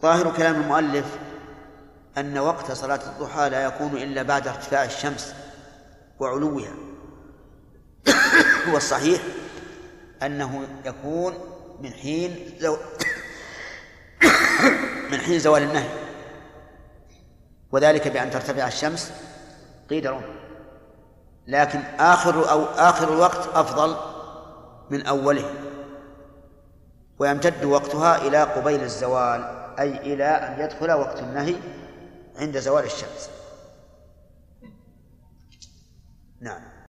ظاهر كلام المؤلف أن وقت صلاة الضحى لا يكون إلا بعد ارتفاع الشمس وعلوها، والصحيح أنه يكون من حين زوال النهي، وذلك بأن ترتفع الشمس قيد، لكن آخر الوقت أفضل من أوله، ويمتد وقتها إلى قبيل الزوال، أي إلى أن يدخل وقت النهي عند زوال الشمس. نعم.